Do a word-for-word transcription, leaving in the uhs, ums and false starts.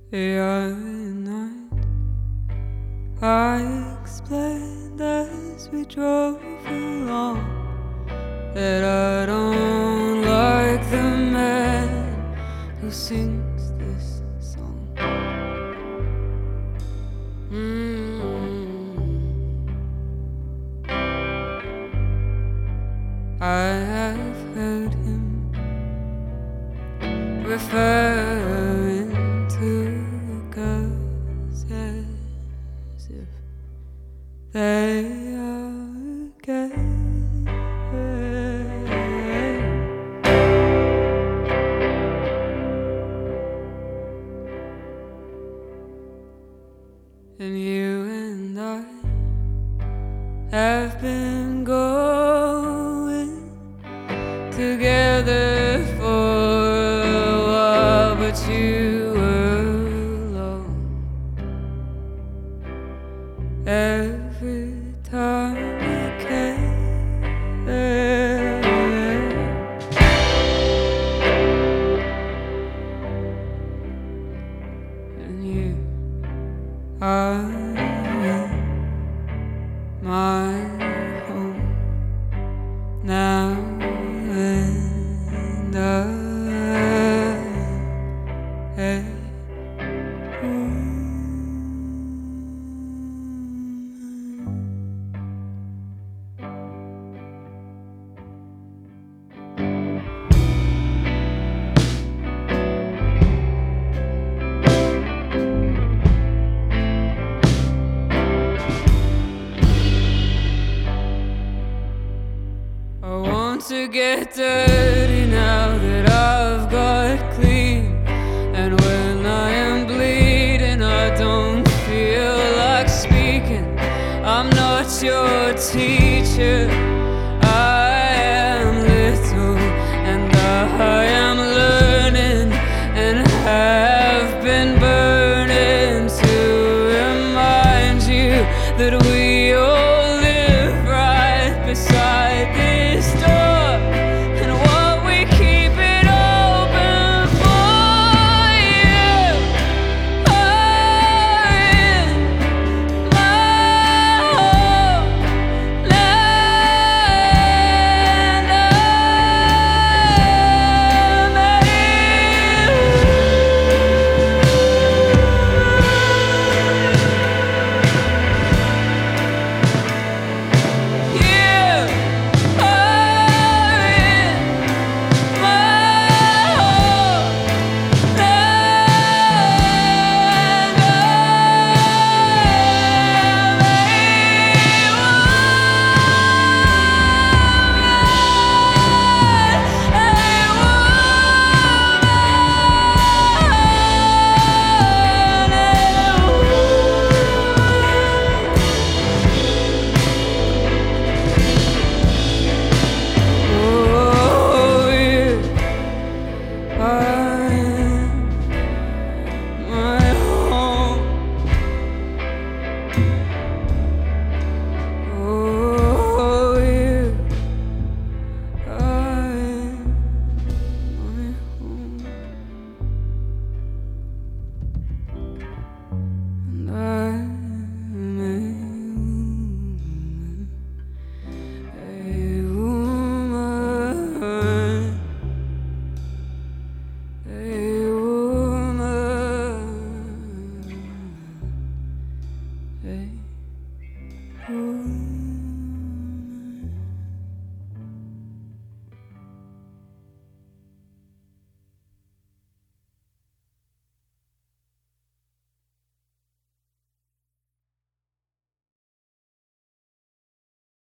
The other night I explained as we drove along that I don't like the man who sings this song. mm. I have heard him referring to girls as if they are gay. And you and I have been going together for a while, but you were alone every time you came. And you are my home now, and I am I want to get dirty now that I've got clean. And when I am bleeding, I don't feel like speaking. I'm not your teacher. I am little, and I am learning, and have been burning to remind you that we all live right beside this door.